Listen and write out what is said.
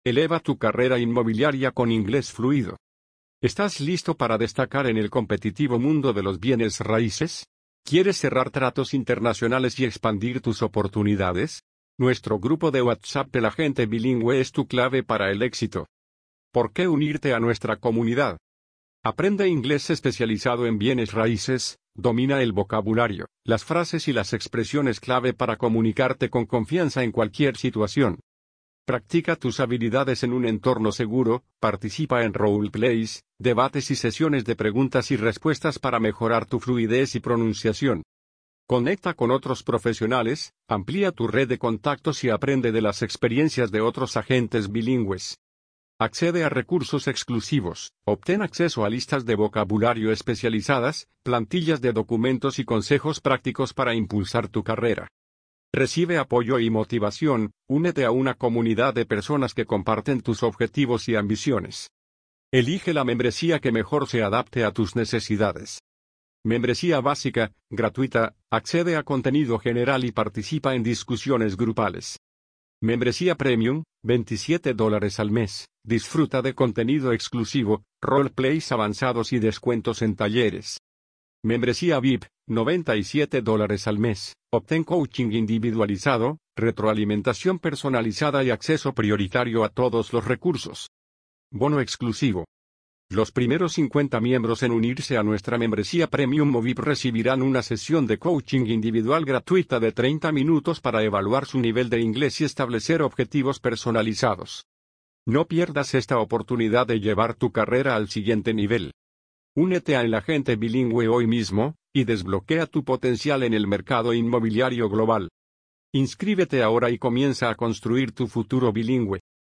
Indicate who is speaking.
Speaker 1: Eleva tu carrera inmobiliaria con inglés fluido. ¿Estás listo para destacar en el competitivo mundo de los bienes raíces? ¿Quieres cerrar tratos internacionales y expandir tus oportunidades? Nuestro grupo de WhatsApp de la gente bilingüe es tu clave para el éxito. ¿Por qué unirte a nuestra comunidad? Aprende inglés especializado en bienes raíces, domina el vocabulario, las frases y las expresiones clave para comunicarte con confianza en cualquier situación. Practica tus habilidades en un entorno seguro, participa en roleplays, debates y sesiones de preguntas y respuestas para mejorar tu fluidez y pronunciación. Conecta con otros profesionales, amplía tu red de contactos y aprende de las experiencias de otros agentes bilingües. Accede a recursos exclusivos, obtén acceso a listas de vocabulario especializadas, plantillas de documentos y consejos prácticos para impulsar tu carrera. Recibe apoyo y motivación, únete a una comunidad de personas que comparten tus objetivos y ambiciones. Elige la membresía que mejor se adapte a tus necesidades. Membresía básica, gratuita, accede a contenido general y participa en discusiones grupales. Membresía Premium, $27 al mes, disfruta de contenido exclusivo, roleplays avanzados y descuentos en talleres. Membresía VIP, $97 al mes, obtén coaching individualizado, retroalimentación personalizada y acceso prioritario a todos los recursos. Bono exclusivo. Los primeros 50 miembros en unirse a nuestra membresía Premium o VIP recibirán una sesión de coaching individual gratuita de 30 minutos para evaluar su nivel de inglés y establecer objetivos personalizados. No pierdas esta oportunidad de llevar tu carrera al siguiente nivel. Únete a El Agente Bilingüe hoy mismo, y desbloquea tu potencial en el mercado inmobiliario global. Inscríbete ahora y comienza a construir tu futuro bilingüe.